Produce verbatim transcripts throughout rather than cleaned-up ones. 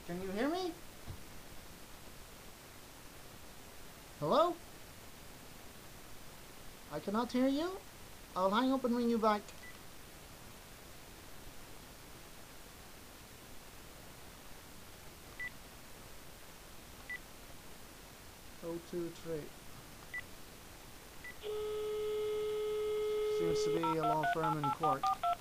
Can you hear me? Hello? I cannot hear you. I'll hang up and ring you back. Oh two three. Seems to be a law firm in Cork.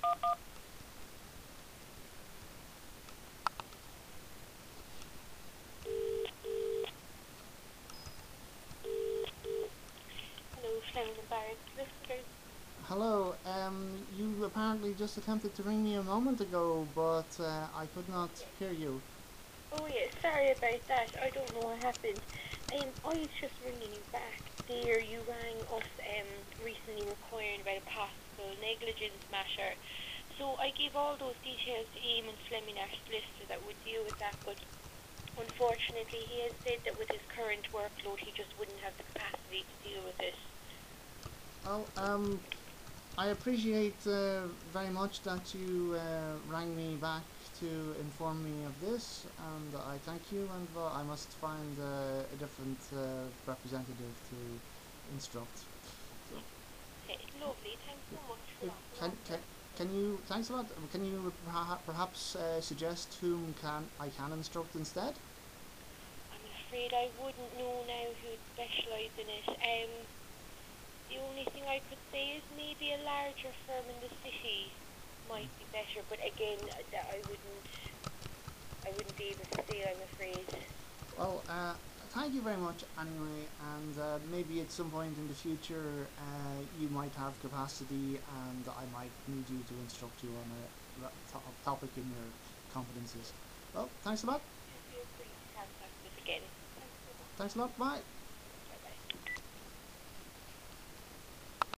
Hello, Fleming and Barrett solicitors. Hello, um, you apparently just attempted to ring me a moment ago, but uh, I could not hear you. Oh yeah, sorry about that. I don't know what happened. Um, I was just ringing you back. There, you rang us um recently inquiring about a possible negligence matter. So I gave all those details to Eamon Fleming, our solicitor, that would deal with that. But unfortunately, he has said that with his current workload, he just wouldn't have the capacity to deal with it. Well, um, I appreciate uh, very much that you uh, rang me back to inform me of this, and I thank you, and uh, I must find uh, a different uh, representative to instruct. So, Okay, lovely. Thanks so much for uh, that. can, can, can you, thanks a lot, can you perha- perhaps uh, suggest whom can I can instruct instead? I'm afraid I wouldn't know now who'd specialise in it. Um, the only thing I could say is maybe a larger firm in the city might be better, but again, uh, that I wouldn't, I wouldn't be able to say, I'm afraid. Well, uh, thank you very much anyway, and uh, maybe at some point in the future uh, you might have capacity and I might need you to instruct you on a ra- to- topic in your competencies. Well, thanks a lot. Feel free to contact us again. Thanks so much. Thanks a lot. Bye.